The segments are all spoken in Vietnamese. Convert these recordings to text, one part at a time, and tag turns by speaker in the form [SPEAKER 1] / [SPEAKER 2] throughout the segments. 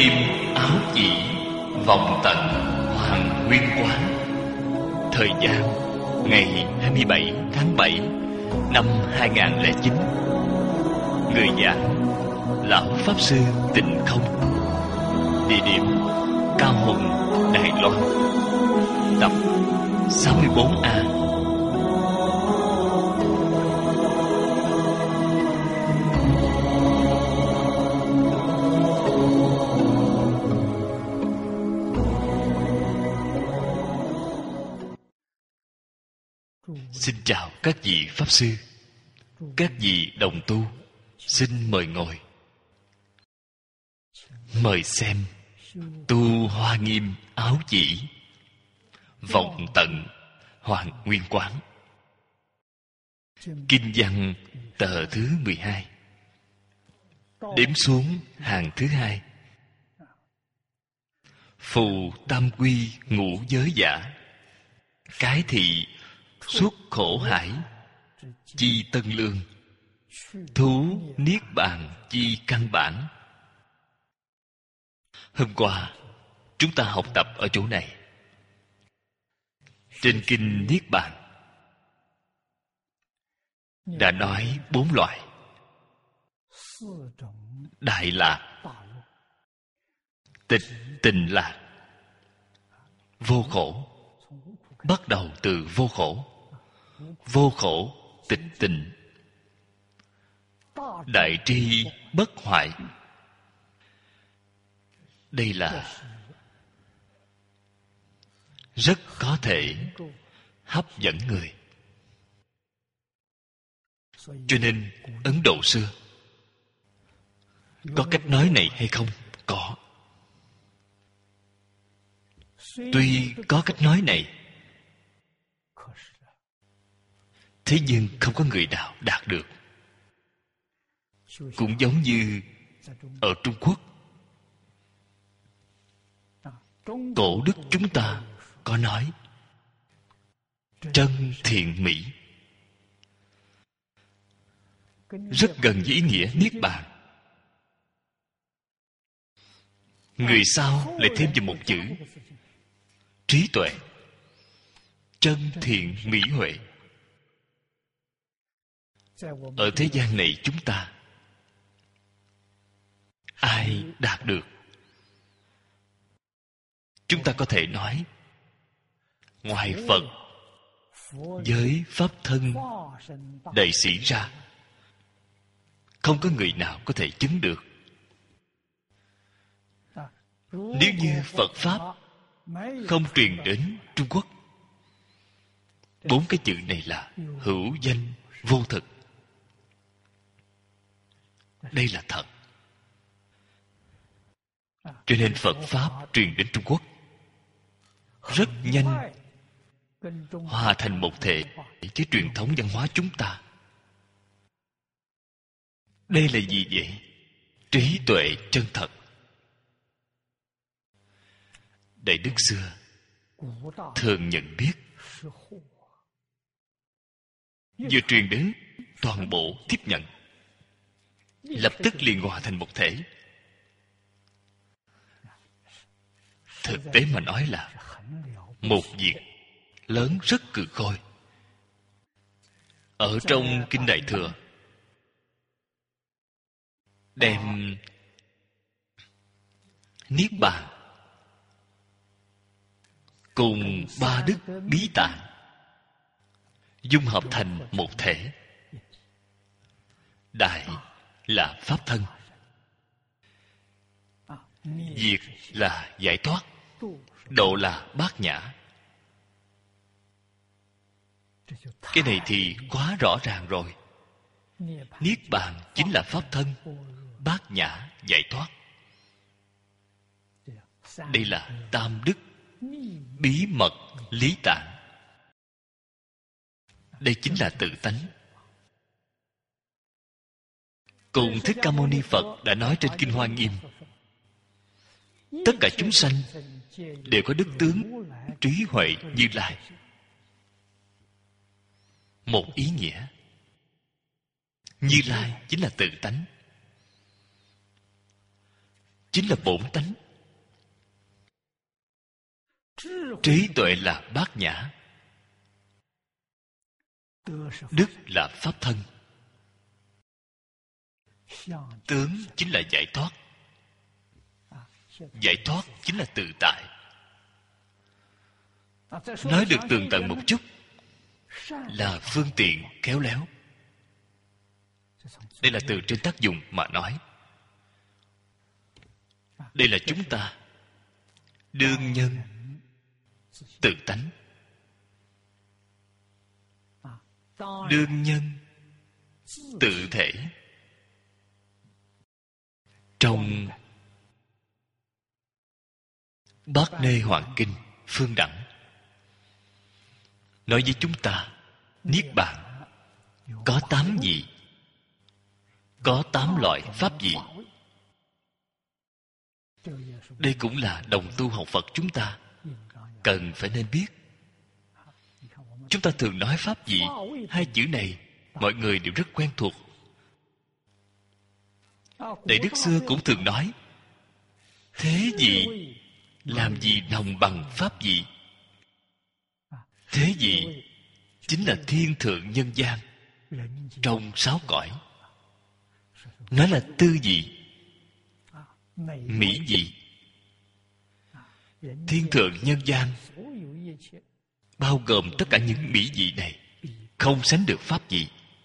[SPEAKER 1] nghiêm áo chỉ, vọng tận hoàng nguyên quán. Thời gian ngày 27 tháng 7 năm 2009. Người giảng Lão Pháp Sư Tịnh Không. Địa điểm Cao Hùng, Đài Loan. Tập 64A. Xin chào các vị Pháp Sư, các vị đồng tu. Xin mời ngồi. Mời xem Tu Hoa Nghiêm Áo Chỉ, vọng tận Hoàng Nguyên Quán. Kinh văn tờ thứ 12. Đếm xuống hàng thứ 2. Phù tam quy ngũ giới giả, cái thị xuất khổ hải, chi tân lương, thú niết bàn chi căn bản. Hôm qua chúng ta học tập ở chỗ này. Trên kinh Niết Bàn đã nói 4 loại. Đại lạc, tịch tình lạc, vô khổ. Bắt đầu từ vô khổ. Vô khổ tịch tình, đại tri bất hoại. Đây là rất có thể hấp dẫn người. Cho nên Ấn Độ xưa có cách nói này hay không? Có. Tuy có cách nói này, thế nhưng không có người nào đạt được. Cũng giống như ở Trung Quốc, cổ đức chúng ta có nói chân thiện mỹ, rất gần với ý nghĩa niết bàn. Người sau lại thêm vào một chữ trí tuệ. Chân thiện mỹ huệ. Ở thế gian này chúng ta ai đạt được? Chúng ta có thể nói ngoài Phật với Pháp thân đầy sĩ ra, không có người nào có thể chứng được. Nếu như Phật Pháp không truyền đến Trung Quốc, 4 cái chữ này là hữu danh vô thực. Đây là thật. Cho nên Phật Pháp truyền đến Trung Quốc rất nhanh, hòa thành một thể với truyền thống văn hóa chúng ta. Đây là gì vậy? Trí tuệ chân thật. Đại đức xưa thường nhận biết, vừa truyền đến, toàn bộ tiếp nhận, lập tức liền hòa thành một thể. Thực tế mà nói là một việc lớn rất cừ khôi. Ở trong Kinh Đại Thừa đem Niết Bàn cùng 3 đức bí tạng dung hợp thành một thể. Đại là pháp thân, diệt là giải thoát, độ là bát nhã. Cái này thì quá rõ ràng rồi. Niết bàn chính là pháp thân, bát nhã giải thoát. Đây là tam đức bí mật lý tạng. Đây chính là tự tánh. Cùng Thích Ca Mâu Ni Phật đã nói trên Kinh Hoa Nghiêm, tất cả chúng sanh đều có đức tướng trí huệ Như Lai. Một ý nghĩa, Như Lai chính là tự tánh. chính là bổn tánh. Trí tuệ là bát nhã, đức là pháp thân, tướng chính là giải thoát. Giải thoát chính là tự tại. Nói được tường tận một chút là phương tiện khéo léo. Đây là từ trên tác dụng mà nói. Đây là chúng ta đương nhân tự tánh. Đương nhân tự thể. Trong Bát Nê Hoàng Kinh Phương Đẳng nói với chúng ta, Niết Bàn có 8 vị, có 8 loại pháp vị. Đây cũng là đồng tu học Phật chúng ta cần phải nên biết. Chúng ta thường nói pháp vị, hai chữ này mọi người đều rất quen thuộc. Đại Đức xưa cũng thường nói, thế vị làm gì đồng bằng pháp vị. Thế vị chính là thiên thượng nhân gian trong 6 cõi. Nói là tư vị, mỹ vị. Thiên thượng nhân gian bao gồm tất cả những mỹ vị này, không sánh được pháp vị.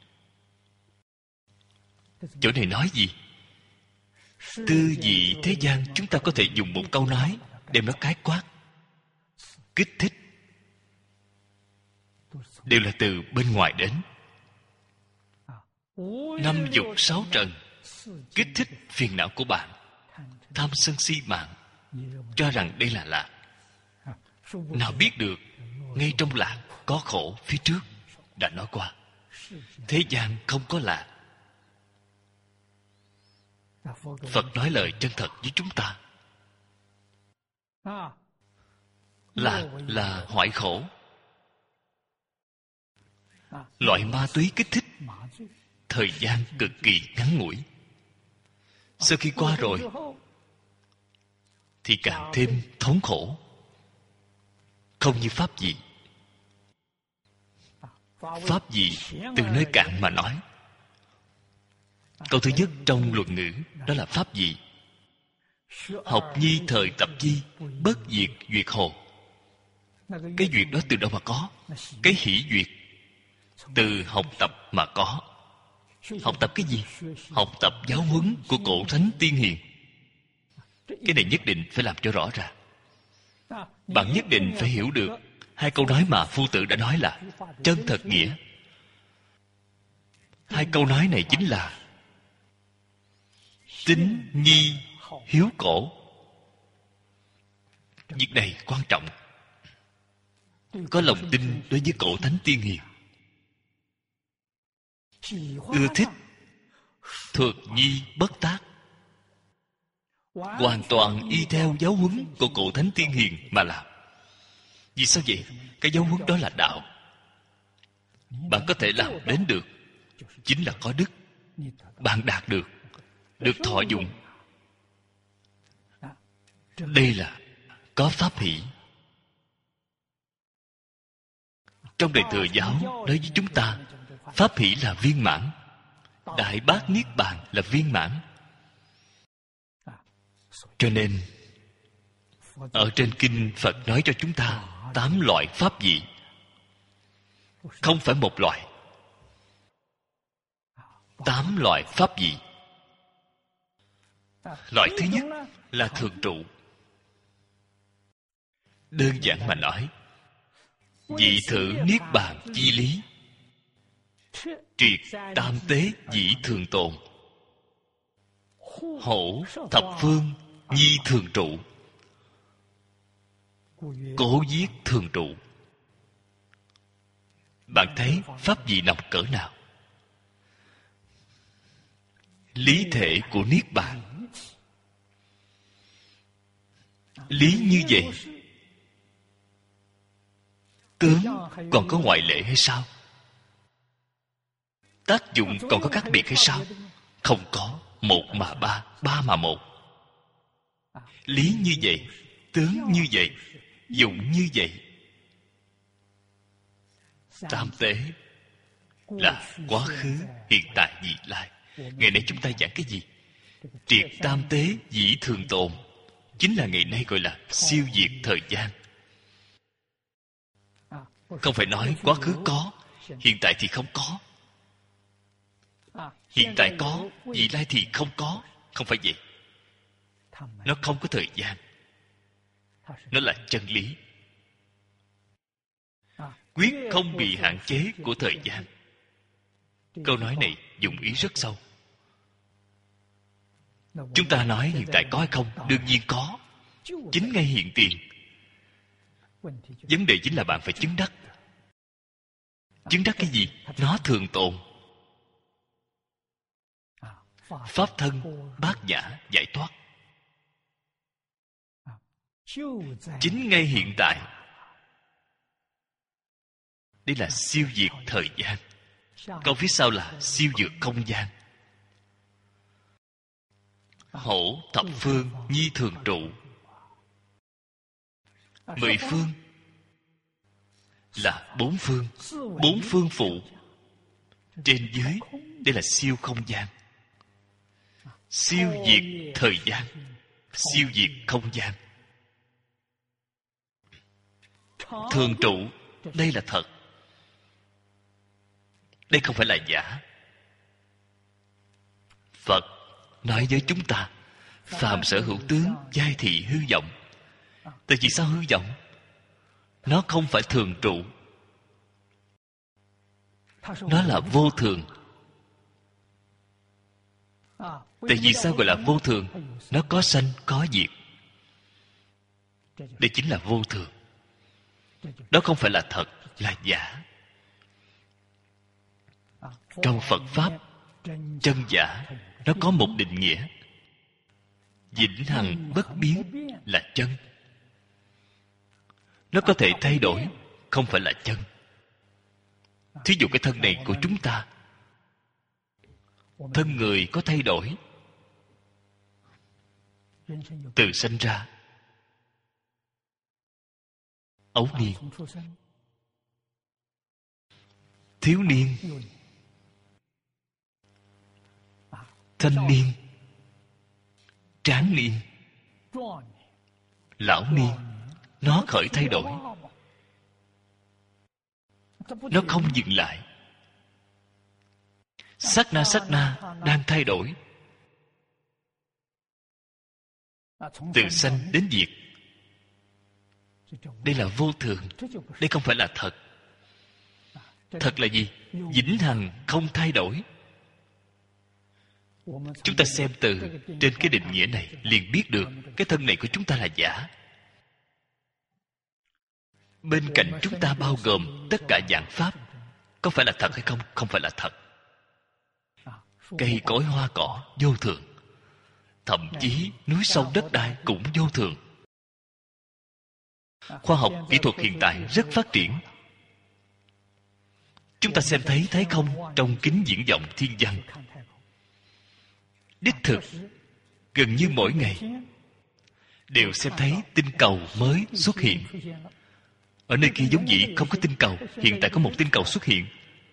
[SPEAKER 1] Chỗ này nói gì? Tư vị thế gian chúng ta có thể dùng một câu nói đem nó khái quát. Kích thích đều là từ bên ngoài đến. 5 dục 6 trần kích thích phiền não của bạn. Tham sân si mạng, cho rằng đây là lạc. Nào biết được ngay trong lạc có khổ phía trước. Đã nói qua, thế gian không có lạc. Phật nói lời chân thật với chúng ta. Lạc là hoại khổ. Loại ma túy kích thích thời gian cực kỳ ngắn ngủi. Sau khi qua rồi thì càng thêm thống khổ. Không như pháp vị. Pháp vị từ nơi cạn mà nói. Câu thứ nhất trong luận ngữ đó là pháp vị. Học nhi thời tập chi, bất diệt duyệt hồ. Cái duyệt đó từ đâu mà có? Cái hỷ duyệt từ học tập mà có. Học tập cái gì? Học tập giáo huấn của cổ thánh tiên hiền. Cái này nhất định phải làm cho rõ ràng. Bạn nhất định phải hiểu được hai câu nói mà Phu Tử đã nói là chân thật nghĩa. Hai câu nói này chính là tín nhi hiếu cổ. Việc này quan trọng. Có lòng tin đối với cổ thánh tiên hiền, ưa thích thuật nhi bất tác, hoàn toàn y theo giáo huấn của cổ thánh tiên hiền mà làm. Vì sao vậy? Cái giáo huấn đó là đạo. Bạn có thể làm đến được chính là có đức. Bạn đạt được, được thọ dụng. Đây là có pháp hỷ. Trong Đại Thừa Giáo nói với chúng ta, pháp hỷ là viên mãn, Đại Bát Niết Bàn là viên mãn. Cho nên ở trên kinh Phật nói cho chúng ta 8 loại pháp vị, không phải một loại. 8 loại pháp vị. Loại thứ nhất là thường trụ. Đơn giản mà nói, vị thử niết bàn chi lý, triệt tam tế dĩ thường tồn, hổ thập phương nhi thường trụ, cố viết thường trụ. Bạn thấy pháp vị nằm cỡ nào? Lý thể của niết bàn. Lý như vậy, tướng còn có ngoại lệ hay sao? Tác dụng còn có khác biệt hay sao? Không có. Một mà ba, ba mà một. Lý như vậy, tướng như vậy, dụng như vậy. Tam tế là quá khứ, hiện tại, vị lai. Ngày nay chúng ta giảng cái gì? Triệt tam tế dĩ thường tồn. Chính là ngày nay gọi là siêu diệt thời gian. Không phải nói quá khứ có, hiện tại thì không có. Hiện tại có, vị lai thì không có. Không phải vậy. Nó không có thời gian. Nó là chân lý. Quyết không bị hạn chế của thời gian. Câu nói này dụng ý rất sâu. Chúng ta nói hiện tại có hay không? Đương nhiên có. Chính ngay hiện tiền. Vấn đề chính là bạn phải chứng đắc. Chứng đắc cái gì? Nó thường tồn. Pháp thân bát nhã giải thoát. Chính ngay hiện tại. Đây là siêu diệt thời gian. Câu phía sau là siêu diệt không gian. Hổ thập phương nhi thường trụ. 10 phương là 4 phương. 4 phương phụ. Trên dưới, đây là siêu không gian. Siêu diệt thời gian. Siêu diệt không gian. Thường trụ, đây là thật. Đây không phải là giả. Phật nói với chúng ta, phàm sở hữu tướng, giai thị hư vọng. Tại vì sao hư vọng? Nó không phải thường trụ. Nó là vô thường. Tại vì sao gọi là vô thường? Nó có sanh, có diệt. Đây chính là vô thường. Đó không phải là thật, là giả. Trong Phật Pháp, chân giả, nó có một định nghĩa. Vĩnh hằng bất biến là chân. Nó có thể thay đổi, không phải là chân. Thí dụ cái thân này của chúng ta, thân người có thay đổi. Từ sanh ra, ấu niên, thiếu niên, thanh niên, tráng niên, lão niên. Nó khởi thay đổi. Nó không dừng lại. Sát na đang thay đổi. Từ sanh đến diệt. Đây là vô thường. Đây không phải là thật. Thật là gì? Vĩnh hằng không thay đổi. Chúng ta xem từ trên cái định nghĩa này liền biết được cái thân này của chúng ta là giả. Bên cạnh chúng ta bao gồm tất cả dạng pháp. Có phải là thật hay không? Không phải là thật. Cây cối hoa cỏ vô thường. Thậm chí núi sông đất đai cũng vô thường. Khoa học kỹ thuật hiện tại rất phát triển. Chúng ta xem thấy không trong kính viễn vọng thiên văn. Đích thực, gần như mỗi ngày đều xem thấy tinh cầu mới xuất hiện. Ở nơi kia giống vậy không có tinh cầu. Hiện tại có một tinh cầu xuất hiện.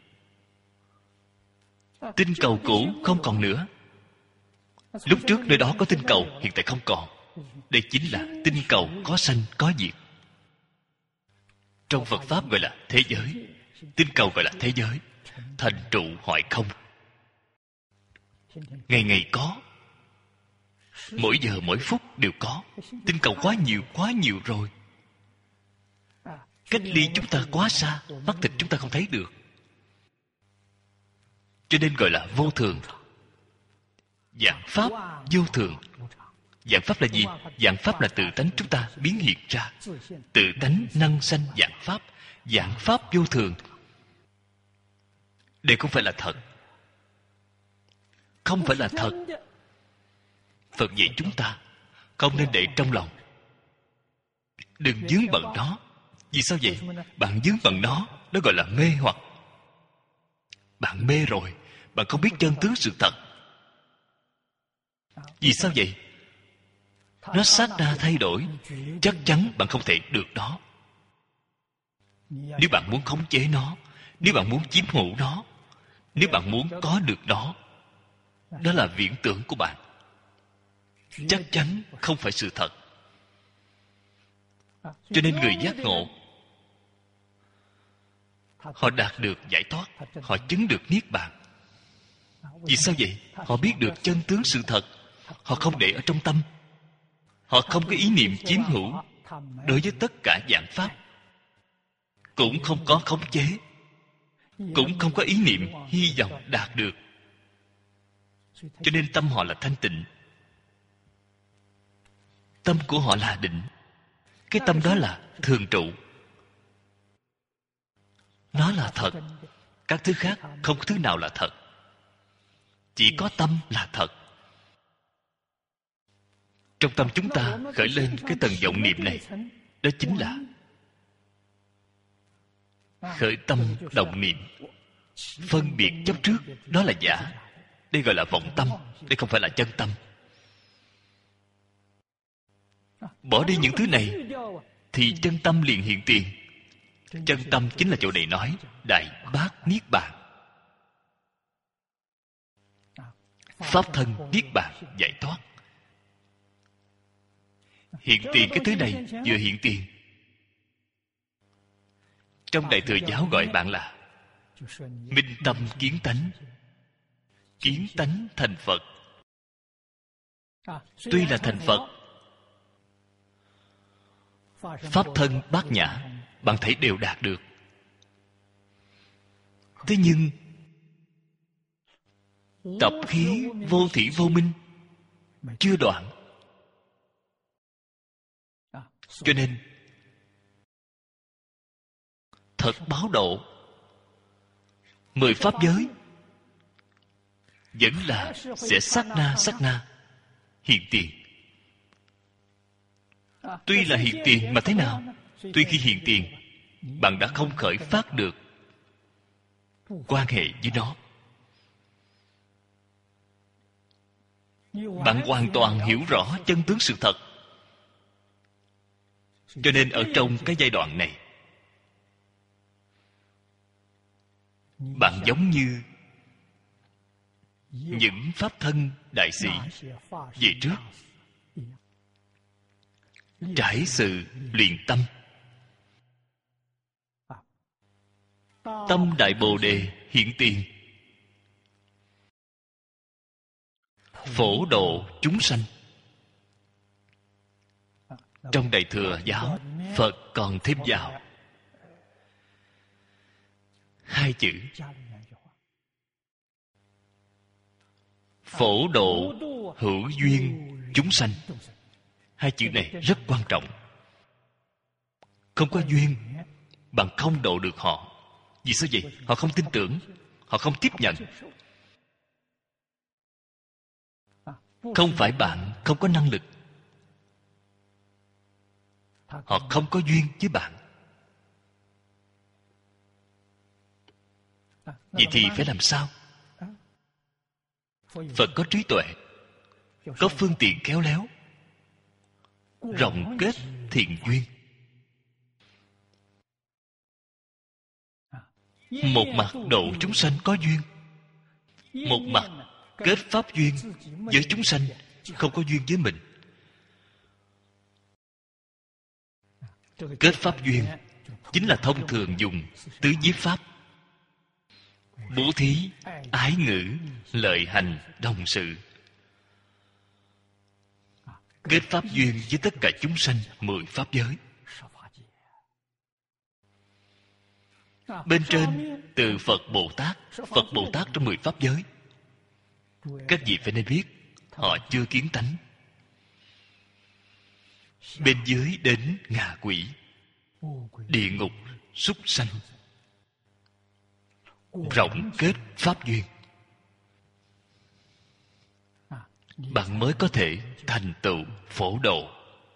[SPEAKER 1] Tinh cầu cũ không còn nữa. Lúc trước nơi đó có tinh cầu, hiện tại không còn. Đây chính là tinh cầu có sanh có diệt. Trong Phật Pháp gọi là thế giới. Tinh cầu gọi là thế giới. Thành trụ hoại không. Ngày ngày có. Mỗi giờ mỗi phút đều có. Tinh cầu quá nhiều rồi. Cách ly chúng ta quá xa, mắt thịt chúng ta không thấy được. Cho nên gọi là vô thường. Vạn pháp vô thường. Vạn pháp là gì? Vạn pháp là tự tánh chúng ta biến hiện ra. Tự tánh năng sanh vạn pháp. Vạn pháp vô thường. Đây không phải là thật. Không phải là thật. Phật dạy chúng ta không nên để trong lòng. Đừng vướng bận nó. Vì sao vậy? Bạn vướng bận nó, đó gọi là mê hoặc. Bạn mê rồi, bạn không biết chân tướng sự thật. Vì sao vậy? nó sát na thay đổi, chắc chắn bạn không thể được đó. Nếu bạn muốn khống chế nó, nếu bạn muốn chiếm hữu nó, nếu bạn muốn có được nó, đó là viễn tưởng của bạn, chắc chắn không phải sự thật. Cho nên người giác ngộ, họ đạt được giải thoát, họ chứng được niết bàn. Vì sao vậy? Họ biết được chân tướng sự thật, họ không để ở trong tâm, họ không có ý niệm chiếm hữu đối với tất cả dạng pháp, cũng không có khống chế, cũng không có ý niệm hy vọng đạt được. Cho nên tâm họ là thanh tịnh, tâm của họ là định. Cái tâm đó là thường trụ, nó là thật. Các thứ khác không có thứ nào là thật, chỉ có tâm là thật. Trong tâm chúng ta khởi lên cái tầng vọng niệm này, đó chính là khởi tâm động niệm, phân biệt chấp trước, đó là giả. Đây gọi là vọng tâm, đây không phải là chân tâm. Bỏ đi những thứ này thì chân tâm liền hiện tiền. Chân tâm chính là chỗ này nói Đại Bát Niết Bàn, pháp thân Niết Bàn giải thoát. Hiện tiền cái thứ này vừa hiện tiền, trong Đại Thừa Giáo gọi bạn là minh tâm kiến tánh, kiến tánh thành Phật. Tuy là thành Phật, pháp thân bát nhã bạn thấy đều đạt được. Thế nhưng tập khí vô thỉ vô minh chưa đoạn. Cho nên thật báo độ, 10 pháp giới vẫn là sẽ sát na hiện tiền. Tuy là hiện tiền mà thế nào? Tuy khi hiện tiền, bạn đã không khởi phát được quan hệ với nó. Bạn hoàn toàn hiểu rõ chân tướng sự thật. Cho nên ở trong cái giai đoạn này, bạn giống như những pháp thân đại sĩ về trước, trải sự luyện tâm. Tâm Đại Bồ Đề hiện tiền, phổ độ chúng sanh. Trong Đại Thừa Giáo, Phật còn thêm vào 2 chữ phổ độ hữu duyên chúng sanh. 2 chữ này rất quan trọng. Không có duyên, bạn không độ được họ. Vì sao vậy? Họ không tin tưởng, họ không tiếp nhận. Không phải bạn không có năng lực, họ không có duyên với bạn. Vậy thì phải làm sao? Phật có trí tuệ, có phương tiện khéo léo, rộng kết thiện duyên. Một mặt độ chúng sanh có duyên, một mặt kết pháp duyên với chúng sanh không có duyên với mình. Kết pháp duyên chính là thông thường dùng tứ nhiếp pháp: bố thí, ái ngữ, lợi hành, đồng sự. Kết pháp duyên với tất cả chúng sanh 10 pháp giới. Bên trên từ Phật Bồ Tát, Phật Bồ Tát trong 10 pháp giới. Các vị phải nên biết, họ chưa kiến tánh. Bên dưới đến ngạ quỷ, địa ngục, súc sanh. Rộng kết pháp duyên, bạn mới có thể thành tựu phổ độ.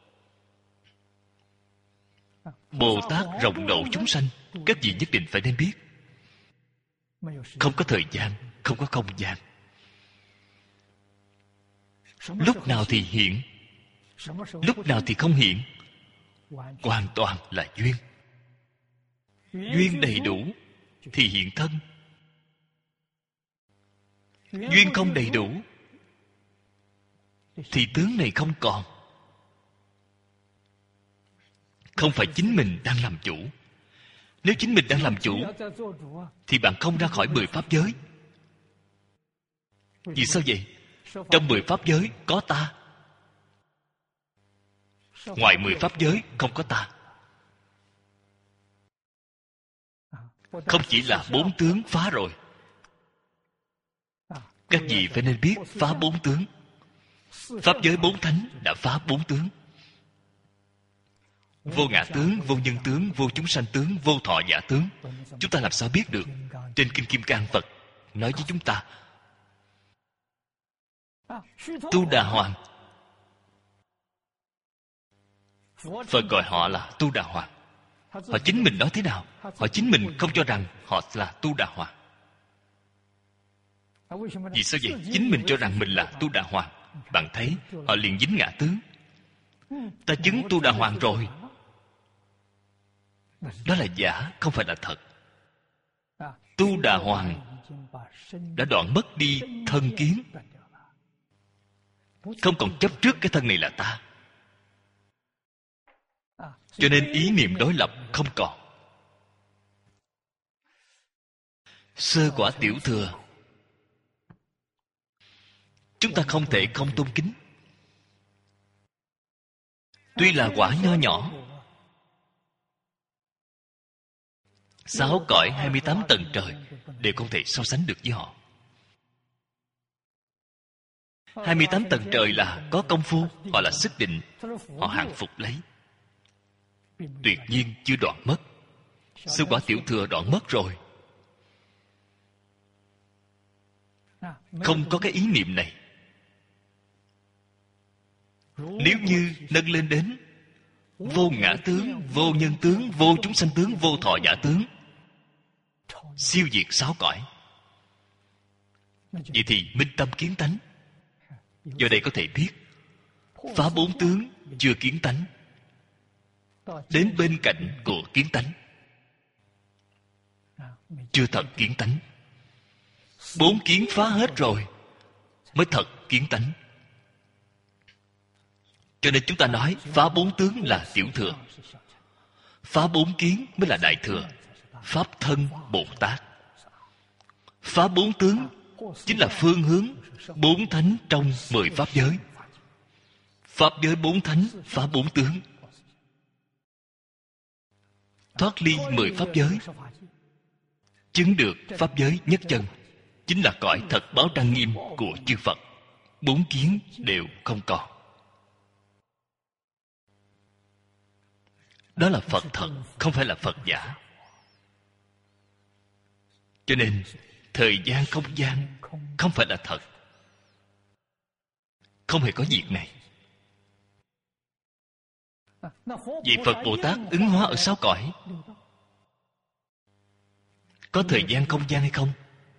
[SPEAKER 1] Bồ Tát rộng độ chúng sanh, các vị nhất định phải nên biết. Không có thời gian, không có không gian. Lúc nào thì hiện, Lúc nào thì không hiện? Hoàn toàn là duyên. Duyên đầy đủ thì hiện thân. Duyên không đầy đủ thì tướng này không còn. Không phải chính mình đang làm chủ. Nếu chính mình đang làm chủ thì bạn không ra khỏi 10 pháp giới. Vì sao vậy? Trong 10 pháp giới có ta. Ngoài 10 pháp giới không có ta. Không chỉ là 4 tướng phá rồi. Các vị phải nên biết phá 4 tướng. Pháp giới 4 thánh đã phá 4 tướng. Vô ngã tướng, vô nhân tướng, vô chúng sanh tướng, vô thọ giả tướng. Chúng ta làm sao biết được? Trên Kinh Kim Cang Phật nói với chúng ta. Tu Đà Hoàng, Phật gọi họ là Tu Đà Hoàng. Họ chính mình nói thế nào? Họ chính mình không cho rằng họ là Tu Đà Hoàng. Vì sao vậy? Chính mình cho rằng mình là Tu Đà Hoàng. Bạn thấy họ liền dính ngã tướng. Ta chứng Tu Đà Hoàng rồi. Đó là giả, không phải là thật. Tu Đà Hoàng đã đoạn mất đi thân kiến. Không còn chấp trước cái thân này là ta. Cho nên ý niệm đối lập không còn. Sơ quả tiểu thừa, chúng ta không thể không tôn kính. Tuy là quả nho nhỏ, 6 cõi 28 tầng trời đều không thể so sánh được với họ. 28 tầng trời là có công phu, họ là sức định, họ hàng phục lấy. Tuyệt nhiên chưa đoạn mất. Sơ quả tiểu thừa đoạn mất rồi. Không có cái ý niệm này. Nếu như nâng lên đến vô ngã tướng, vô nhân tướng, vô chúng sanh tướng, vô thọ giả tướng, siêu diệt 6 cõi, vậy thì minh tâm kiến tánh. Do đây có thể biết phá 4 tướng chưa kiến tánh, đến bên cạnh của kiến tánh, chưa thật kiến tánh. 4 kiến phá hết rồi mới thật kiến tánh. Cho nên chúng ta nói phá 4 tướng là tiểu thừa, phá 4 kiến mới là đại thừa. Pháp thân Bồ Tát. Phá 4 tướng chính là phương hướng 4 thánh trong 10 pháp giới. Pháp giới 4 thánh phá 4 tướng, thoát ly 10 pháp giới, chứng được pháp giới nhất chân, chính là cõi thật báo trang nghiêm của chư Phật. 4 kiến đều không còn. Đó là Phật thật, không phải là Phật giả. Cho nên thời gian không gian không phải là thật. Không hề có việc này. Vậy Phật Bồ Tát ứng hóa ở 6 cõi có thời gian không gian hay không?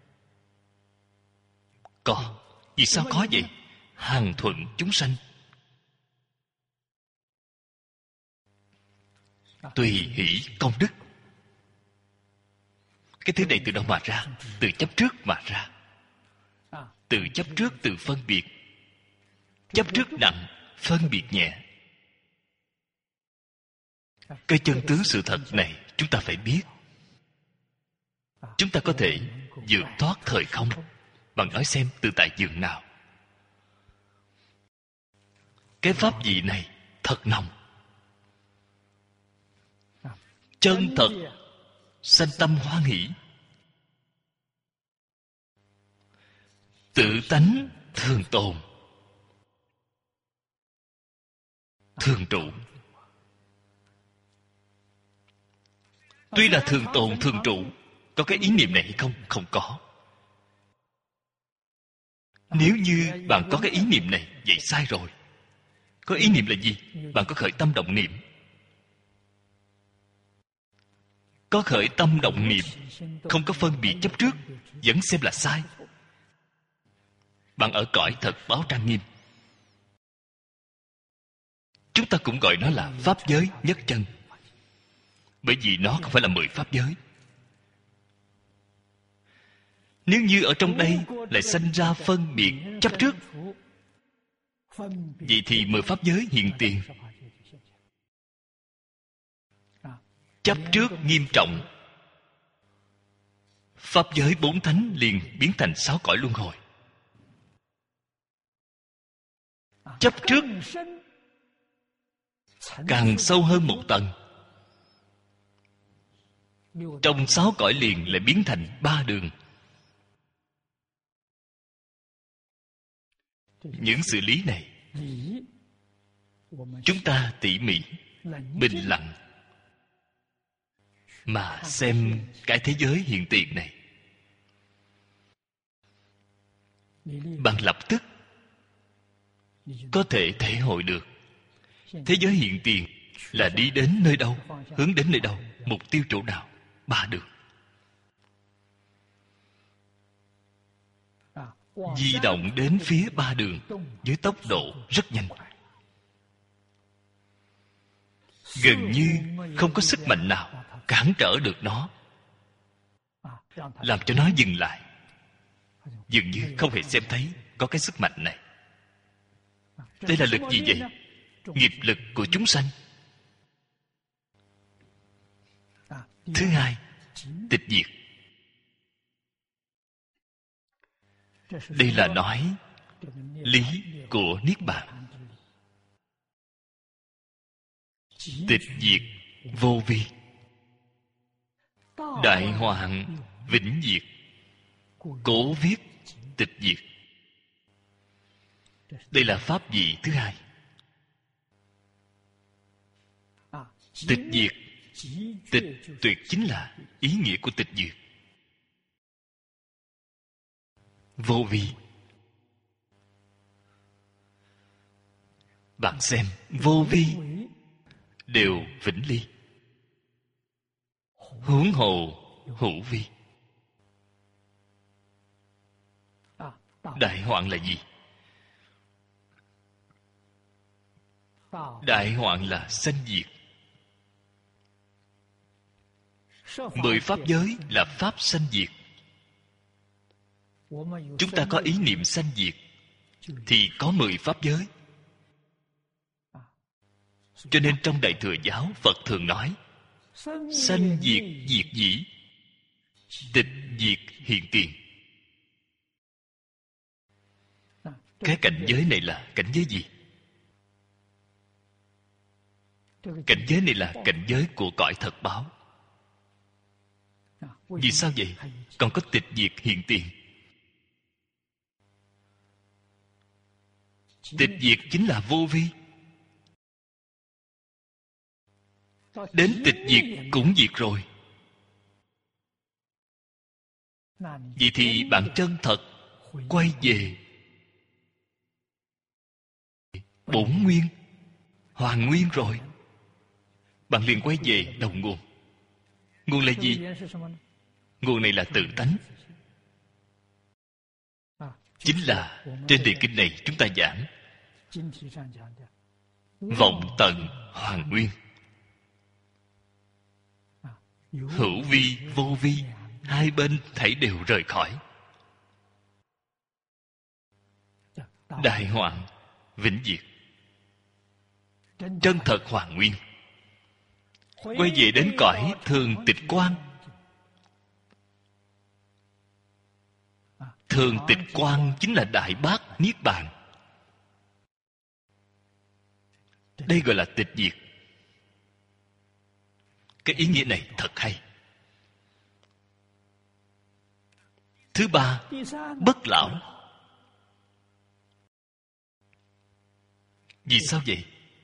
[SPEAKER 1] Có. Vì sao có vậy? Hằng thuận chúng sanh, tùy hỷ công đức. Cái thứ này từ đâu mà ra? Từ chấp trước mà ra. Từ chấp trước, từ phân biệt. Chấp trước nặng, phân biệt nhẹ. Cái chân tướng sự thật này chúng ta phải biết. Chúng ta có thể vượt thoát thời không. Bạn nói xem từ tại giường nào? Cái pháp vị này thật nồng, chân thật, sanh tâm hoan hỷ, tự tánh thường tồn, thường trụ. Tuy là thường tồn thường trụ, có cái ý niệm này hay không? Không có. Nếu như bạn có cái ý niệm này, vậy sai rồi. Có ý niệm là gì? Bạn có khởi tâm động niệm. Có khởi tâm động niệm, không có phân biệt chấp trước, vẫn xem là sai. Bạn ở cõi thật báo trang nghiêm. chúng ta cũng gọi nó là pháp giới nhất chân, bởi vì nó không phải là 10 pháp giới. Nếu như ở trong đây lại sanh ra phân biệt chấp trước, vậy thì 10 pháp giới hiện tiền. Chấp trước nghiêm trọng, pháp giới 4 thánh liền biến thành 6 cõi luân hồi. Chấp trước càng sâu hơn một tầng, trong 6 cõi liền lại biến thành 3 đường. Những xử lý này chúng ta tỉ mỉ, bình lặng mà xem cái thế giới hiện tiền này, bạn lập tức có thể thể hội được thế giới hiện tiền là đi đến nơi đâu, hướng đến nơi đâu, mục tiêu chỗ nào. 3 đường. Di động đến phía 3 đường với tốc độ rất nhanh, gần như không có sức mạnh nào cản trở được nó, làm cho nó dừng lại. Dường như không hề xem thấy có cái sức mạnh này. Đây là lực gì vậy? Nghiệp lực của chúng sanh. Thứ hai, tịch diệt. Đây là nói lý của Niết Bàn. Tịch diệt vô vi, đại hoạn vĩnh diệt, cố viết tịch diệt. Đây là pháp vị thứ hai. Tịch diệt, tịch tuyệt chính là ý nghĩa của tịch diệt. Vô vi. Bạn xem, vô vi đều vĩnh ly, huống hồ hữu vi. Đại hoạn là gì? Đại hoạn là sanh diệt. 10 pháp giới là pháp sanh diệt. Chúng ta có ý niệm sanh diệt thì có 10 pháp giới. Cho nên trong Đại Thừa Giáo, Phật thường nói sanh diệt diệt dĩ, tịch diệt hiện tiền. Cái cảnh giới này là cảnh giới gì? Cảnh giới này là cảnh giới của cõi thật báo. Vì sao vậy? Còn có tịch diệt hiện tiền. Tịch diệt chính là vô vi. Đến tịch diệt cũng diệt rồi. Vậy thì bạn chân thật quay về bổn nguyên, hoàn nguyên rồi. Bạn liền quay về đầu nguồn. Nguồn là gì? Nguồn này là tự tánh. Chính là trên đề kinh này chúng ta giảng vọng tận hoàn nguyên. Hữu vi, vô vi, hai bên thảy đều rời khỏi. Đại hoạn, vĩnh diệt. Chân thật hoàn nguyên. Quay về đến cõi thường tịch quang. Thường tịch quang chính là Đại Bát Niết Bàn. Đây gọi là tịch diệt. Cái ý nghĩa này thật hay. Thứ ba, bất lão. Vì sao vậy?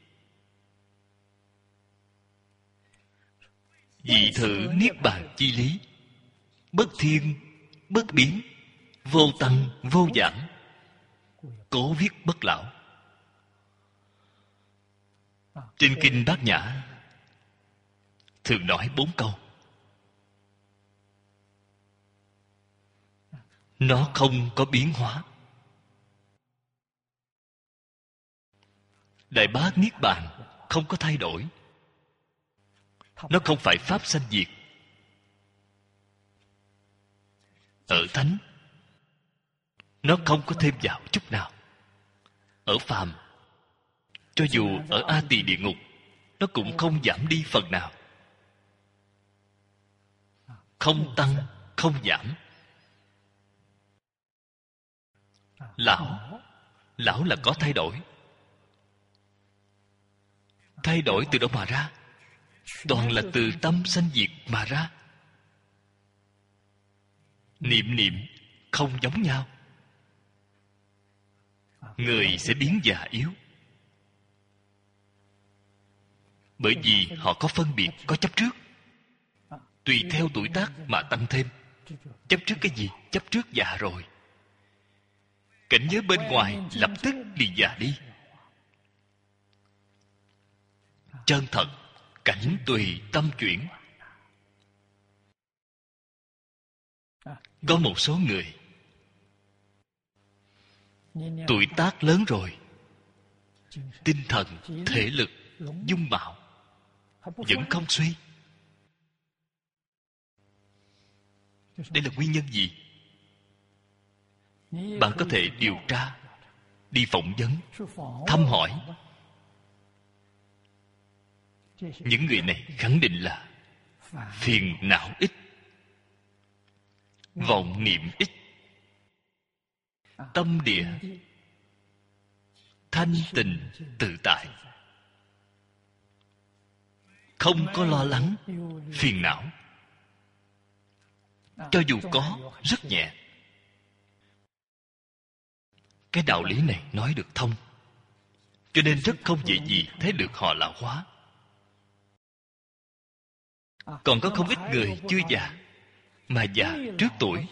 [SPEAKER 1] Vì thử Niết Bàn chi lý, bất thiên, bất biến, vô tăng, vô giảm, cố viết bất lão. Trên kinh Bát Nhã thường nói 4 câu. Nó không có biến hóa. Đại bác Niết Bàn không có thay đổi. Nó không phải pháp sanh diệt. Ở thánh, nó không có thêm vào chút nào. Ở phàm, cho dù ở A Tỳ địa ngục, nó cũng không giảm đi phần nào. Không tăng, không giảm. Lão là có thay đổi. Thay đổi từ đâu mà ra? Toàn là từ tâm sanh diệt mà ra. Niệm niệm không giống nhau. Người sẽ biến già yếu, bởi vì họ có phân biệt, có chấp trước. Tùy theo tuổi tác mà tăng thêm. Chấp trước cái gì? Chấp trước già rồi. Cảnh giới bên ngoài lập tức liền già đi. Chân thật, cảnh tùy tâm chuyển. Có một số người tuổi tác lớn rồi, tinh thần, thể lực, dung mạo vẫn không suy. Đây là nguyên nhân gì? Bạn có thể điều tra, đi phỏng vấn, thăm hỏi. Những người này khẳng định là phiền não ít, vọng niệm ít, tâm địa thanh tịnh tự tại, không có lo lắng, phiền não. Cho dù có, rất nhẹ. Cái đạo lý này nói được thông, cho nên rất không dễ gì thấy được họ lão hóa. Còn có không ít người chưa già mà già trước tuổi,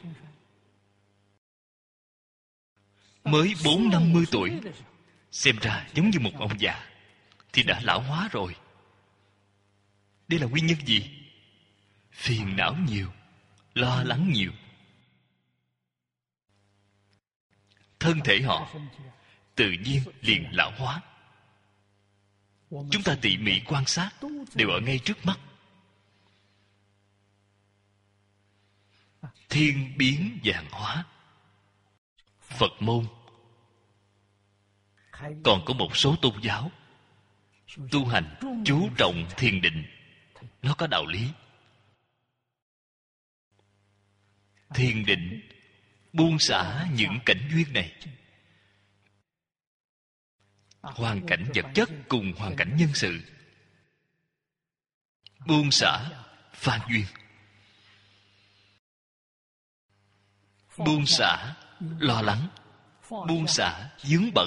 [SPEAKER 1] mới 40-50 tuổi, xem ra giống như một ông già, thì đã lão hóa rồi. Đây là nguyên nhân gì? Phiền não nhiều, lo lắng nhiều. Thân thể họ tự nhiên liền lão hóa. Chúng ta tỉ mỉ quan sát, đều ở ngay trước mắt. Thiên biến vạn hóa. Phật môn còn có một số tôn giáo tu hành chú trọng thiền định. Nó có đạo lý. Thiền định buông xả những cảnh duyên này, hoàn cảnh vật chất cùng hoàn cảnh nhân sự. Buông xả phan duyên, buông xả lo lắng, buông xả vướng bận.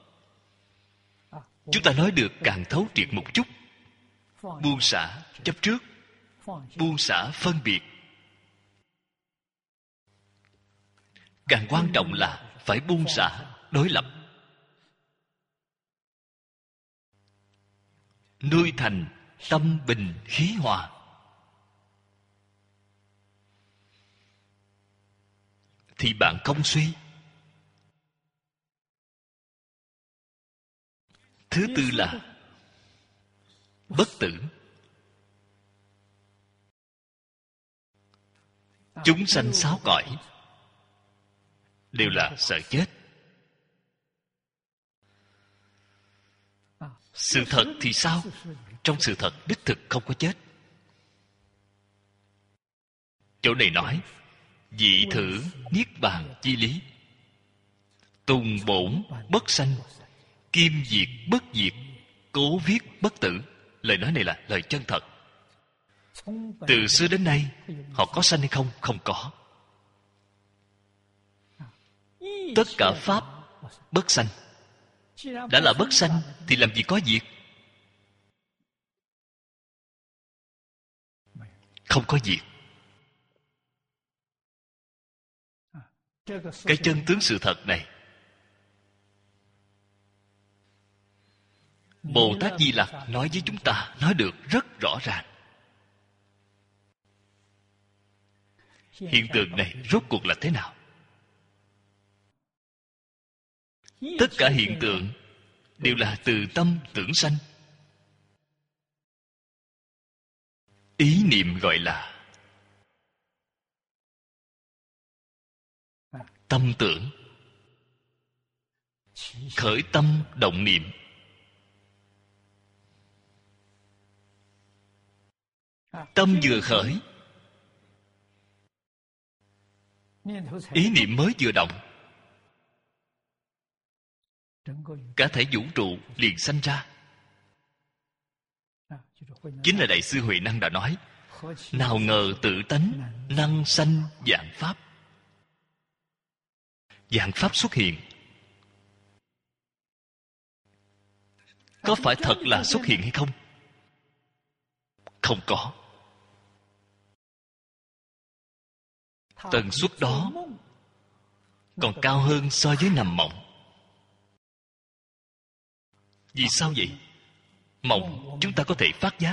[SPEAKER 1] Chúng ta nói được càng thấu triệt một chút. Buông xả chấp trước, buông xả phân biệt. Càng quan trọng là phải buông xả đối lập, nuôi thành tâm bình khí hòa. Thì bạn không suy. Thứ tư là bất tử. Chúng sanh sáu cõi đều là sợ chết. Sự thật thì sao? Trong sự thật đích thực không có chết. Chỗ này nói dị thử niết bàn chi lý, tùng bổn bất sanh, kim diệt bất diệt, cố viết bất tử. Lời nói này là lời chân thật. Từ xưa đến nay họ có sanh hay không? Không có. Tất cả pháp bất sanh. Đã là bất sanh thì làm gì có diệt? Không có diệt. Cái chân tướng sự thật này, Bồ Tát Di Lặc nói với chúng ta, nói được rất rõ ràng. Hiện tượng này rốt cuộc là thế nào? Tất cả hiện tượng đều là từ tâm tưởng sanh. Ý niệm gọi là tâm tưởng. Khởi tâm động niệm. Tâm vừa khởi, ý niệm mới vừa động, cả thể vũ trụ liền sanh ra. Chính là Đại sư Huệ Năng đã nói: nào ngờ tự tánh năng sanh vạn pháp. Vạn pháp xuất hiện. Có phải thật là xuất hiện hay không? Không có. Tần suất đó còn cao hơn so với nằm mộng. Vì sao vậy? Mộng chúng ta có thể phát giác.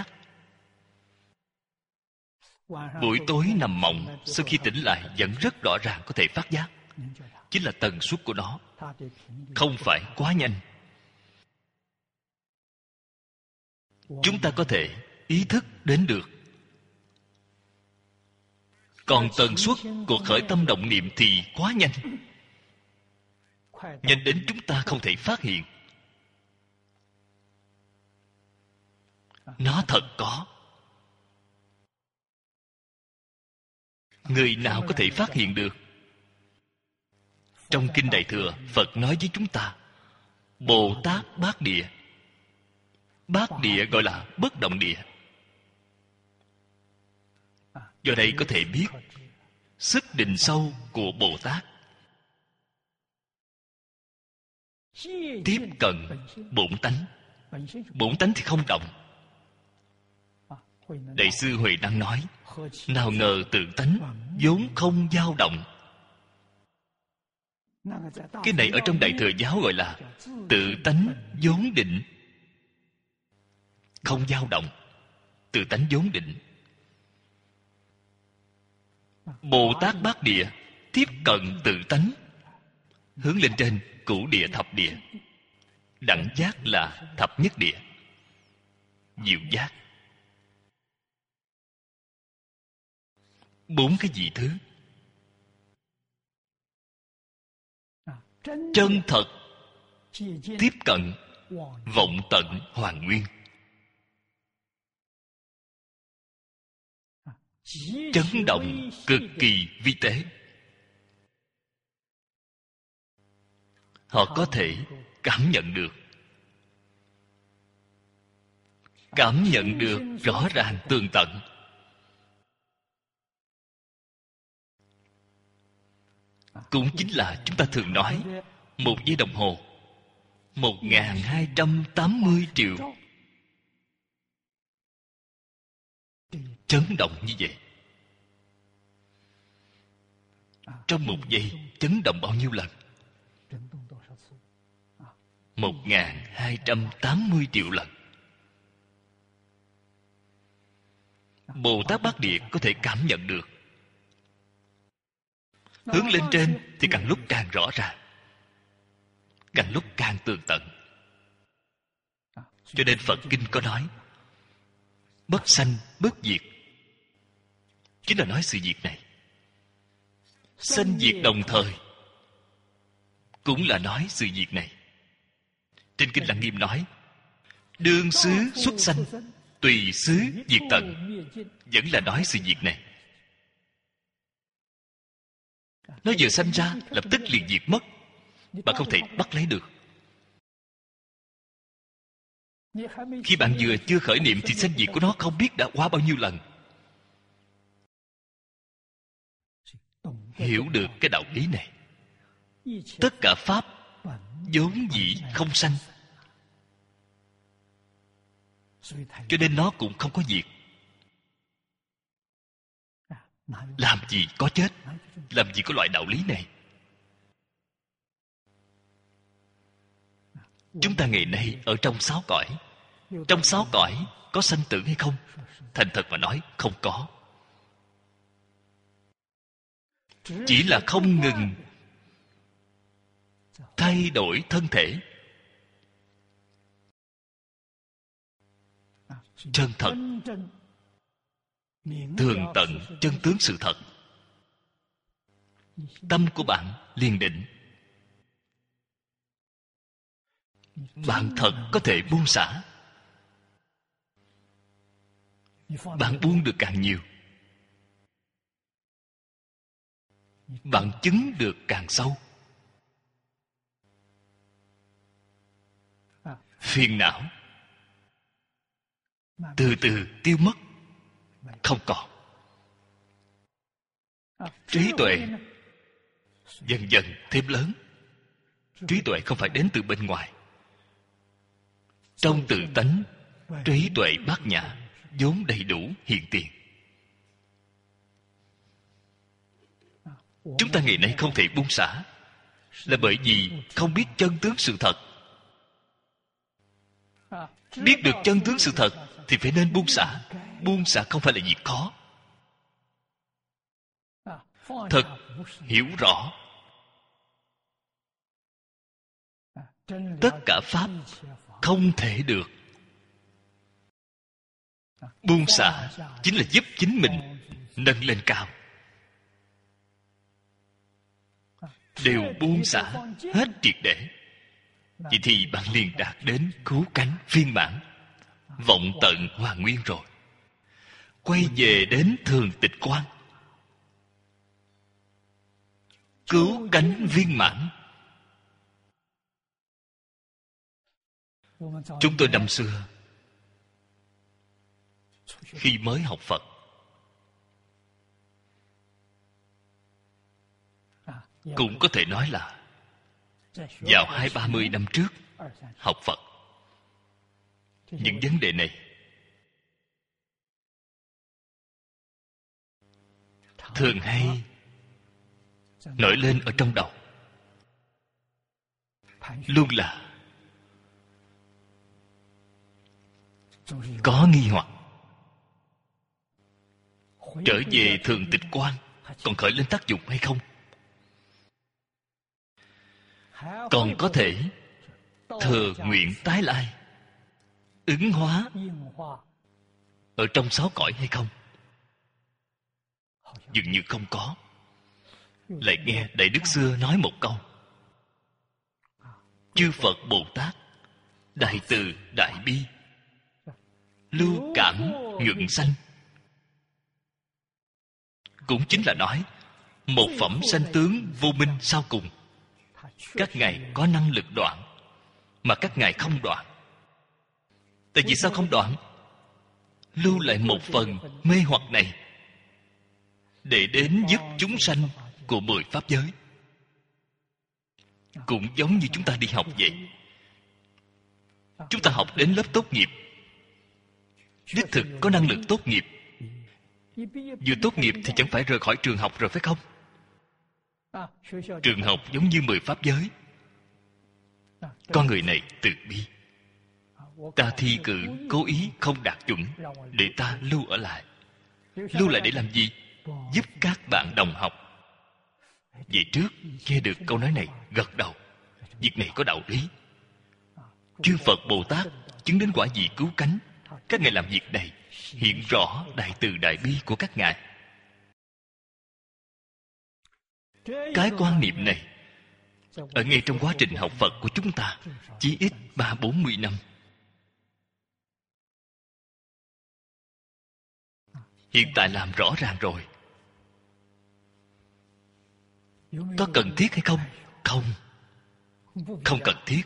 [SPEAKER 1] Buổi tối nằm mộng, sau khi tỉnh lại vẫn rất rõ ràng có thể phát giác. Chính là tần suất của nó không phải quá nhanh. Chúng ta có thể ý thức đến được. Còn tần suất của khởi tâm động niệm thì quá nhanh, nhanh đến chúng ta không thể phát hiện. Nó thật có. Người nào có thể phát hiện được? Trong Kinh Đại Thừa, Phật nói với chúng ta: Bồ Tát Bát Địa. Bát địa gọi là bất động địa. Do đây có thể biết sức định sâu của Bồ Tát. Tiếp cận bổn tánh. Bổn tánh thì không động. Đại sư Huệ Năng nói: nào ngờ tự tánh vốn không dao động. Cái này ở trong Đại Thừa giáo gọi là tự tánh vốn định. Không dao động. Tự tánh vốn định. Bồ Tát Bát Địa tiếp cận tự tánh, hướng lên trên cửu địa thập địa. Đẳng giác là thập nhất địa. Diệu giác. 4 cái vị thứ. Chân thật tiếp cận vọng tận hoàn nguyên. Chấn động cực kỳ vi tế. Họ có thể cảm nhận được. Cảm nhận được rõ ràng tường tận. Cũng chính là chúng ta thường nói 1 giây đồng hồ 1280 triệu chấn động như vậy. Trong 1 giây chấn động bao nhiêu lần? 1280 triệu lần. Bồ Tát Bát Địa có thể cảm nhận được. Hướng lên trên thì càng lúc càng rõ ràng, càng lúc càng tường tận. Cho nên Phật Kinh có nói bất sanh bất diệt, chính là nói sự việc này. Sanh diệt đồng thời cũng là nói sự việc này. Trên Kinh Lăng Nghiêm nói đương xứ xuất sanh, tùy xứ diệt tận, vẫn là nói sự việc này. Nó vừa sanh ra lập tức liền diệt mất, bạn không thể bắt lấy được. Khi bạn vừa chưa khởi niệm thì sanh diệt của nó không biết đã qua bao nhiêu lần. Hiểu được cái đạo lý này, tất cả pháp vốn dĩ không sanh, cho nên nó cũng không có diệt. Làm gì có chết, làm gì có loại đạo lý này. Chúng ta ngày nay ở trong 6 cõi, trong 6 cõi có sanh tử hay không? Thành thật mà nói, không có. Chỉ là không ngừng thay đổi thân thể. chân thật, tường tận chân tướng sự thật, tâm của bạn liền định. Bạn thật có thể buông xả. Bạn buông được càng nhiều, bạn chứng được càng sâu. Phiền não từ từ tiêu mất, không còn. Trí tuệ dần dần thêm lớn. Trí tuệ không phải đến từ bên ngoài. Trong tự tánh, trí tuệ bát nhã vốn đầy đủ hiện tiền. Chúng ta ngày nay không thể buông xả, là bởi vì không biết chân tướng sự thật. Biết được chân tướng sự thật thì phải nên buông xả. Buông xả không phải là việc khó. Thật hiểu rõ tất cả pháp không thể được. Buông xả chính là giúp chính mình nâng lên cao. Đều buông xả hết triệt để, vậy thì bạn liền đạt đến cứu cánh viên mãn, vọng tận hoàn nguyên rồi. Quay về đến thường tịch quan, cứu cánh viên mãn. Chúng tôi năm xưa khi mới học Phật, cũng có thể nói là vào 20-30 năm trước học Phật, những vấn đề này thường hay nổi lên ở trong đầu, luôn là có nghi hoặc. Trở về thường tịch quan còn khởi lên tác dụng hay không? Còn có thể thừa nguyện tái lai, ứng hóa ở trong 6 cõi hay không? Dường như không có. Lại nghe Đại Đức xưa nói một câu: chư Phật Bồ Tát đại từ đại bi, lưu cảm nhuận sanh. Cũng chính là nói một phẩm sanh tướng vô minh sau cùng. Các ngài có năng lực đoạn, mà các ngài không đoạn. Tại vì sao không đoạn? Lưu lại một phần mê hoặc này để đến giúp chúng sanh của 10 pháp giới. Cũng giống như chúng ta đi học vậy. Chúng ta học đến lớp tốt nghiệp, đích thực có năng lực tốt nghiệp. Vừa tốt nghiệp thì chẳng phải rời khỏi trường học rồi phải không? Trường học giống như 10 pháp giới. Con người này từ bi, ta thi cử cố ý không đạt chuẩn để ta lưu ở lại. Lưu lại để làm gì? Giúp các bạn đồng học. Về trước nghe được câu nói này, gật đầu. Việc này có đạo lý. Chư Phật Bồ Tát chứng đến quả vị cứu cánh. Các ngài làm việc này hiện rõ đại từ đại bi của các ngài. Cái quan niệm này ở ngay trong quá trình học Phật của chúng ta chỉ ít 30-40 năm. Hiện tại làm rõ ràng rồi. Có cần thiết hay không? Không. Không cần thiết.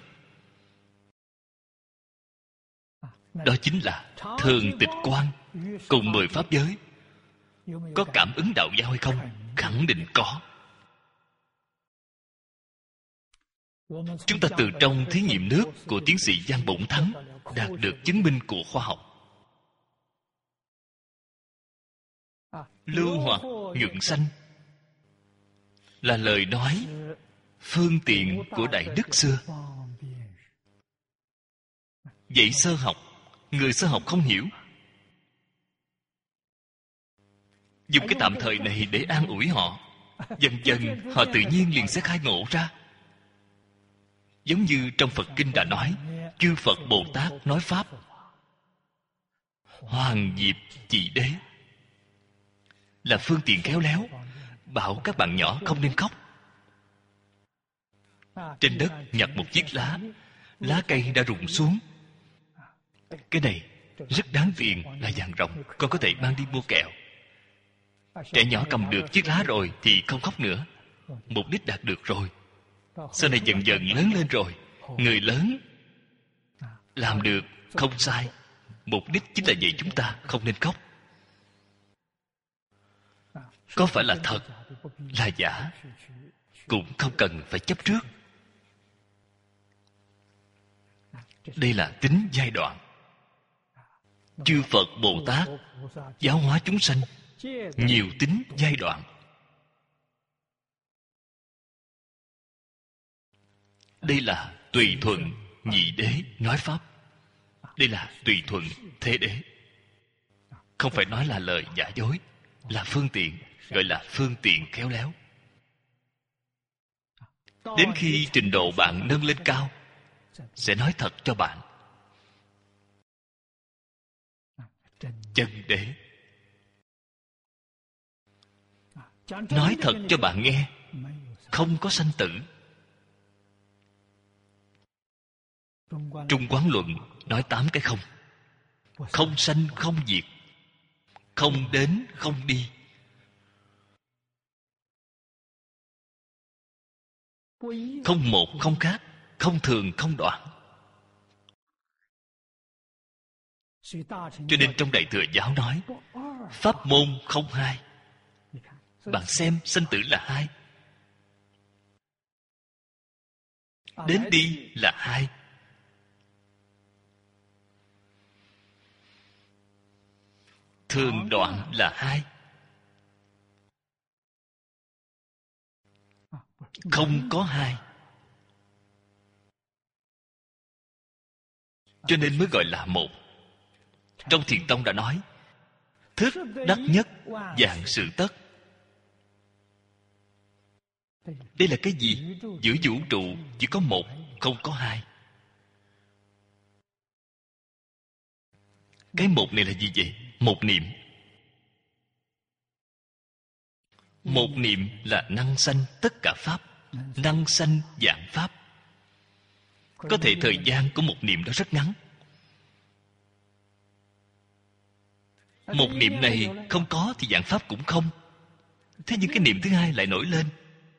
[SPEAKER 1] Đó chính là thường tịch quan cùng 10 pháp giới. Có cảm ứng đạo giao hay không? Khẳng định có. Chúng ta từ trong thí nghiệm nước của tiến sĩ Giang Bổng Thắng đạt được chứng minh của khoa học. Lưu hoặc nhuận sanh là lời nói phương tiện của Đại Đức xưa. Dạy sơ học, người sơ học không hiểu, dùng cái tạm thời này để an ủi họ. Dần dần họ tự nhiên liền sẽ khai ngộ ra. Giống như trong Phật Kinh đã nói, chư Phật Bồ Tát nói Pháp Hoàng Diệp Chị Đế là phương tiện khéo léo bảo các bạn nhỏ không nên khóc. Trên đất nhặt một chiếc lá, lá cây đã rụng xuống. Cái này rất đáng tiền, là vàng ròng, con có thể mang đi mua kẹo. Trẻ nhỏ cầm được chiếc lá rồi thì không khóc nữa. Mục đích đạt được rồi. Sau này dần dần lớn lên rồi, người lớn làm được không sai. Mục đích chính là dạy chúng ta không nên khóc. Có phải là thật, là giả, cũng không cần phải chấp trước. Đây là tính giai đoạn. Chư Phật Bồ Tát giáo hóa chúng sanh nhiều tính giai đoạn. Đây là tùy thuận nhị đế nói pháp. Đây là tùy thuận thế đế. Không phải nói là lời giả dối, là phương tiện, gọi là phương tiện khéo léo. Đến khi trình độ bạn nâng lên cao, sẽ nói thật cho bạn. Chân đế. Nói thật cho bạn nghe, không có sanh tử. Trung Quán Luận nói 8 cái không. Không sanh không diệt, không đến không đi, không một không khác, không thường không đoạn. Cho nên trong Đại Thừa Giáo nói pháp môn không hai. Bạn xem, sanh tử là hai, đến đi là hai. Thường đoạn là hai. Không có hai. Cho nên mới gọi là một. Trong Thiền Tông đã nói thức đắc nhất vạn sự tất. Đây là cái gì? Giữa vũ trụ chỉ có một, không có hai. Cái một này là gì vậy? Một niệm. Một niệm là năng sanh tất cả pháp, năng sanh vạn pháp. Có thể thời gian của một niệm đó rất ngắn. Một niệm này không có thì vạn pháp cũng không. Thế nhưng cái niệm thứ hai lại nổi lên.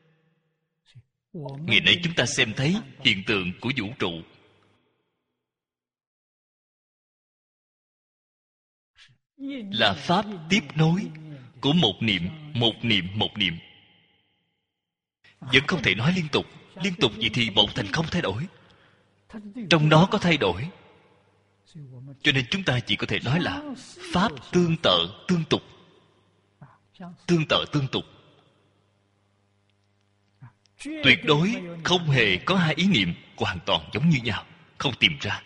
[SPEAKER 1] Ngày nay chúng ta xem thấy hiện tượng của vũ trụ là pháp tiếp nối của một niệm, một niệm, một niệm. Vẫn không thể nói liên tục. Liên tục vậy thì một thành không thay đổi. Trong đó có thay đổi. Cho nên chúng ta chỉ có thể nói là pháp tương tự tương tục. Tương tự tương tục. Tuyệt đối không hề có hai ý niệm hoàn toàn giống như nhau, không tìm ra.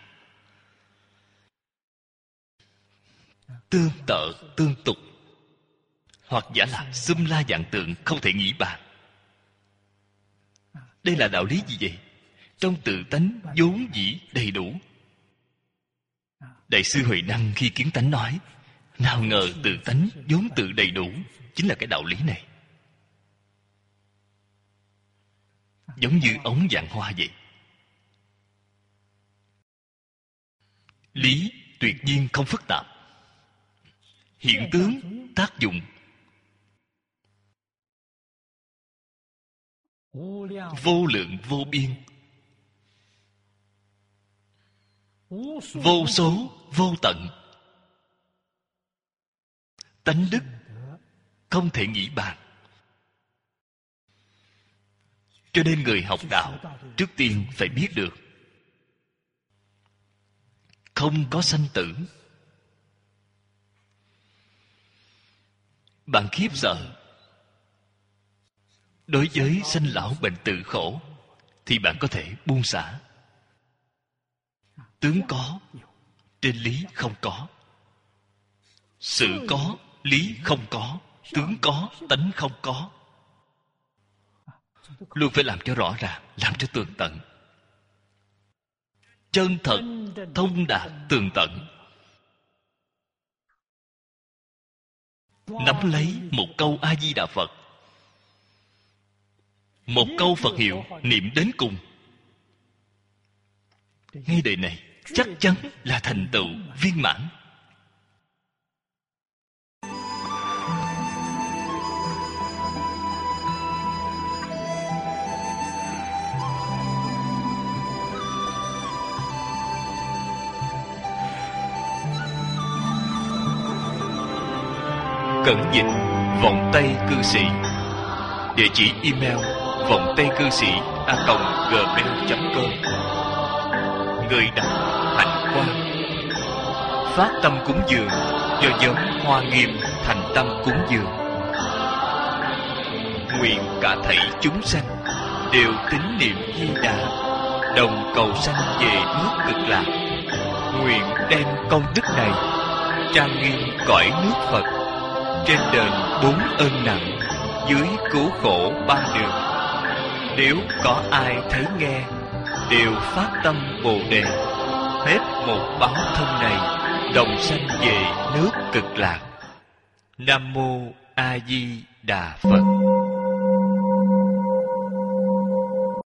[SPEAKER 1] Tương tự tương tục, hoặc giả là xum la vạn tượng, không thể nghĩ bàn. Đây là đạo lý gì vậy? Trong tự tánh vốn dĩ đầy đủ. Đại sư Huệ Năng khi kiến tánh nói, nào ngờ tự tánh vốn tự đầy đủ, chính là cái đạo lý này. Giống như ống vạn hoa vậy. Lý tuyệt nhiên không phức tạp. Hiện tướng, tác dụng vô lượng vô biên, vô số vô tận. Tánh đức không thể nghĩ bàn. Cho nên người học đạo trước tiên phải biết được không có sanh tử. Bạn khiếp sợ đối với sanh lão bệnh tử khổ thì bạn có thể buông xả. Tướng có, trên lý không có. Sự có, lý không có. Tướng có, tánh không có. Luôn phải làm cho rõ ràng, làm cho tường tận. Chân thật, thông đạt, tường tận. nắm lấy một câu A Di Đà Phật, một câu Phật hiệu niệm đến cùng, ngay đời này chắc chắn là thành tựu viên mãn. Cẩn dịch vọng tây cư sĩ. Địa chỉ email vọng tây cư sĩ @gmail.com. Người đọc Hạnh Quang. Phát tâm cúng dường do nhóm Hoa Nghiêm thành tâm cúng dường. Nguyện cả thảy chúng sanh đều tín niệm Di Đà, đồng cầu sanh về nước Cực Lạc. Nguyện đem công đức này trang nghiêm cõi nước Phật, trên đền 4 ơn nặng, dưới cứu khổ 3 đường. Nếu có ai thấy nghe, đều phát tâm Bồ Đề, hết một báo thân này, đồng sanh về nước Cực Lạc. Nam mô A Di Đà Phật.